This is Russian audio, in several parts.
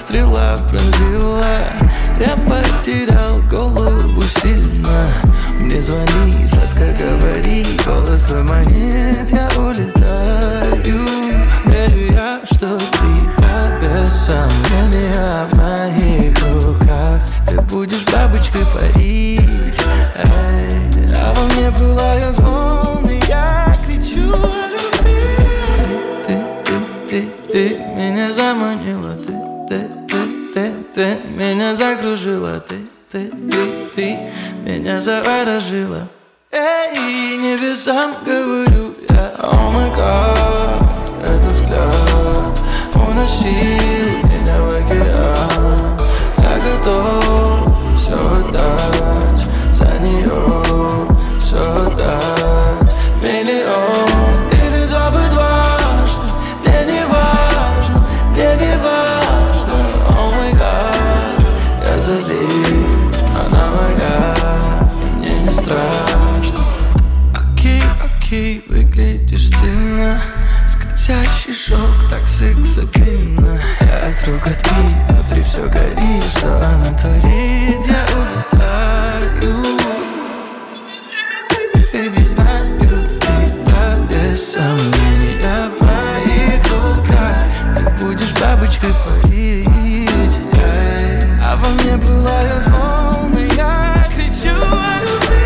стрела пронзила. Я потерял голову сильно. Мне звони, сладко говори, голос свой манит, я улетаю. Верю я, что ты без сомнения в моих руках. Ты будешь бабочкой парить, а во мне пылают волны, я кричу о любви. Ты меня заманила, ты меня закружила, ты меня заворожила. Эй, небесам говорю я, о май гад, этот взгляд уносил меня в океан. Я готов все отдать, за нее все отдать. Миллион или два дважды, мне не важно, о май гад, я залит, она моя, и мне не страшно. Окей, выглядишь стильно, скользящий шок, так сексапильно. Я друг отпи, внутри все горит, что она творит, я улетаю. Baby, знаю, ты без сомнения в моих руках. Ты будешь бабочкой парить, а во мне пылают волны, я кричу о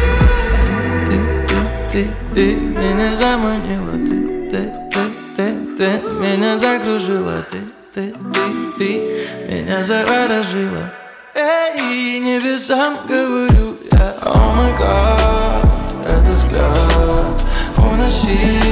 любви. Ты меня заманила, ты меня закружила, ты меня заворожила. Эй, небесам говорю я, о май гад, этот взгляд уносил